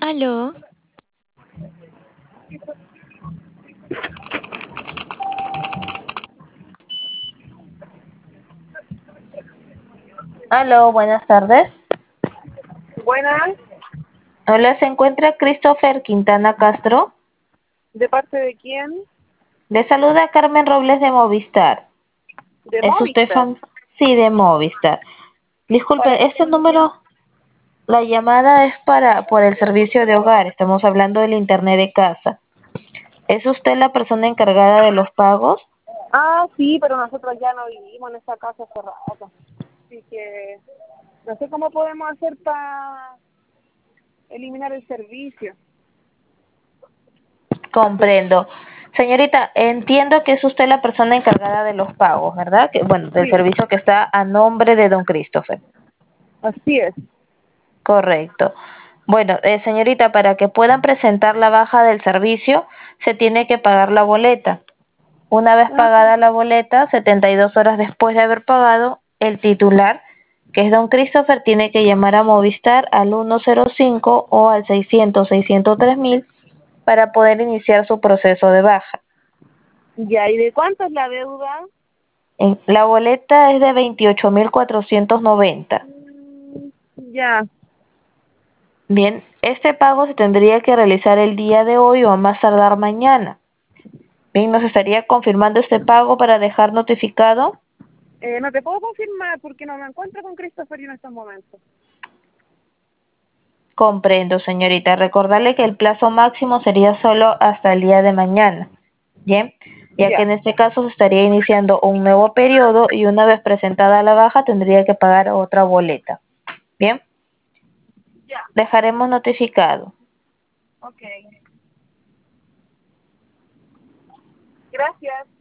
Aló, Aló, buenas tardes. Buenas, Hola, ¿se encuentra Christopher Quintana Castro? ¿de parte de quién? Le saluda Carmen Robles de Movistar. De ¿Es usted Movistar. fan? Sí, de Movistar. ¿Para Disculpe, qué este servicio? número, la llamada es por el servicio de hogar. Estamos hablando del internet de casa. ¿Es usted la persona encargada de los pagos? Ah, sí, pero nosotros ya no vivimos en esa casa cerrada. Así que no sé cómo podemos hacer para eliminar el servicio. Comprendo. Señorita, entiendo que es usted la persona encargada de los pagos, ¿verdad? Bueno, del Sí, servicio que está a nombre de don Christopher. así es. Correcto. Bueno, señorita, para que puedan presentar la baja del servicio, se tiene que pagar la boleta. Una vez Ah, pagada la boleta, 72 horas después de haber pagado, el titular, que es don Christopher, tiene que llamar a Movistar al 105 o al 600-603.000 para poder iniciar su proceso de baja. ya, ¿y de cuánto es la deuda? La boleta es de 28.490. Ya, Bien, este pago se tendría que realizar el día de hoy o a más tardar mañana. Bien, nos estaría confirmando este pago para dejar notificado. no te puedo confirmar porque no me encuentro con Christopher en estos momentos. Comprendo, señorita. Recordarle que el plazo máximo sería solo hasta el día de mañana. Bien, ya que Ya, en este caso se estaría iniciando un nuevo periodo y una vez presentada la baja tendría que pagar otra boleta. Bien, ya, dejaremos notificado. ok. Gracias.